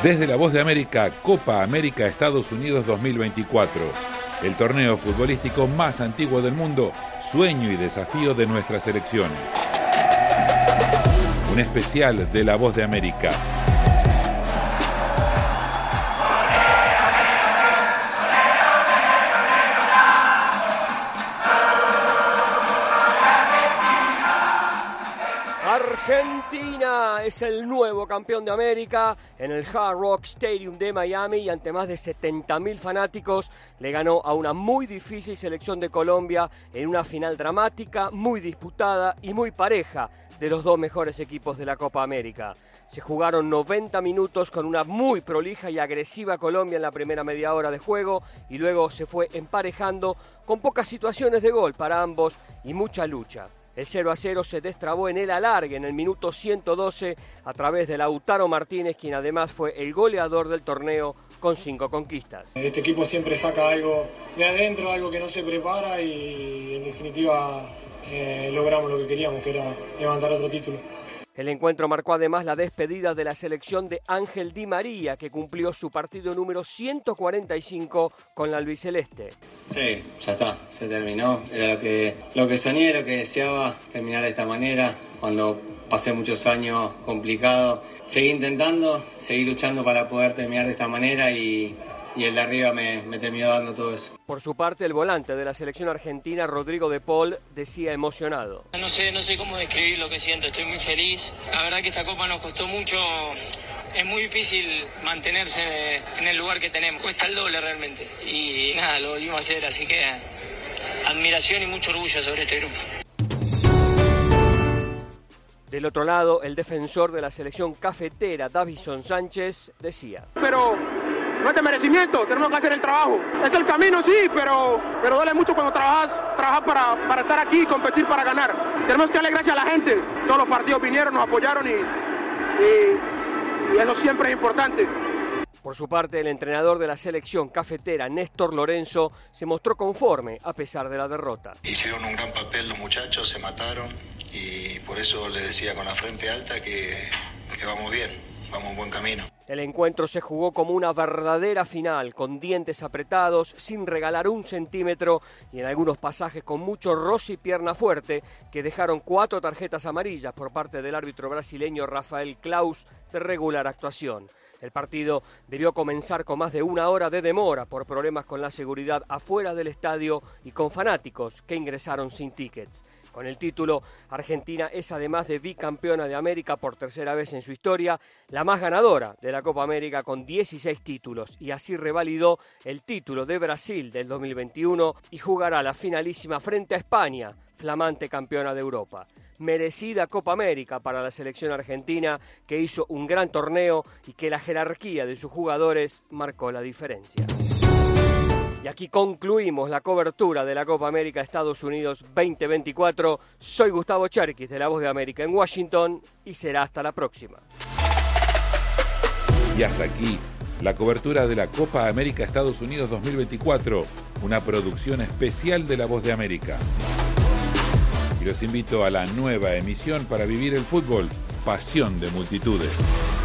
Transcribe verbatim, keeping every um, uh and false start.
Desde La Voz de América, Copa América Estados Unidos dos mil veinticuatro. El torneo futbolístico más antiguo del mundo, sueño y desafío de nuestras selecciones. Un especial de La Voz de América. Argentina es el nuevo campeón de América en el Hard Rock Stadium de Miami y ante más de setenta mil fanáticos le ganó a una muy difícil selección de Colombia en una final dramática, muy disputada y muy pareja de los dos mejores equipos de la Copa América. Se jugaron noventa minutos con una muy prolija y agresiva Colombia en la primera media hora de juego y luego se fue emparejando con pocas situaciones de gol para ambos y mucha lucha. El cero a cero se destrabó en el alargue en el minuto ciento doce a través de Lautaro Martínez, quien además fue el goleador del torneo con cinco conquistas. Este equipo siempre saca algo de adentro, algo que no se prepara y en definitiva eh, logramos lo que queríamos, que era levantar otro título. El encuentro marcó además la despedida de la selección de Ángel Di María, que cumplió su partido número ciento cuarenta y cinco con la albiceleste. Sí, ya está, se terminó. Era lo que, lo que soñé, lo que deseaba, terminar de esta manera. Cuando pasé muchos años complicados, seguí intentando, seguí luchando para poder terminar de esta manera y, y el de arriba me, me terminó dando todo eso. Por su parte, el volante de la selección argentina, Rodrigo de Paul, decía emocionado. No sé, no sé cómo describir lo que siento, estoy muy feliz. La verdad que esta copa nos costó mucho, es muy difícil mantenerse en el lugar que tenemos, cuesta el doble realmente. Y nada, lo volvimos a hacer, así que admiración y mucho orgullo sobre este grupo. Del otro lado, el defensor de la selección cafetera, Davison Sánchez, decía. Pero no es de merecimiento, tenemos que hacer el trabajo. Es el camino, sí, pero, pero duele mucho cuando trabajas, trabajas para, para estar aquí y competir para ganar. Tenemos que darle gracias a la gente. Todos los partidos vinieron, nos apoyaron y, y, y eso siempre es importante. Por su parte, el entrenador de la selección cafetera, Néstor Lorenzo, se mostró conforme a pesar de la derrota. Hicieron un gran papel los muchachos, se mataron y por eso les decía con la frente alta que, que vamos bien, vamos en buen camino. El encuentro se jugó como una verdadera final, con dientes apretados, sin regalar un centímetro y en algunos pasajes con mucho roce y pierna fuerte, que dejaron cuatro tarjetas amarillas por parte del árbitro brasileño Rafael Claus de regular actuación. El partido debió comenzar con más de una hora de demora por problemas con la seguridad afuera del estadio y con fanáticos que ingresaron sin tickets. Con el título, Argentina es además de bicampeona de América por tercera vez en su historia, la más ganadora de la Copa América con dieciséis títulos y así revalidó el título de Brasil del dos mil veintiuno y jugará la finalísima frente a España, flamante campeona de Europa. Merecida Copa América para la selección argentina que hizo un gran torneo y que la jerarquía de sus jugadores marcó la diferencia. Y aquí concluimos la cobertura de la Copa América Estados Unidos veinte veinticuatro. Soy Gustavo Cherkis de La Voz de América en Washington y será hasta la próxima. Y hasta aquí la cobertura de la Copa América Estados Unidos dos mil veinticuatro, una producción especial de La Voz de América. Y los invito a la nueva emisión para vivir el fútbol, pasión de multitudes.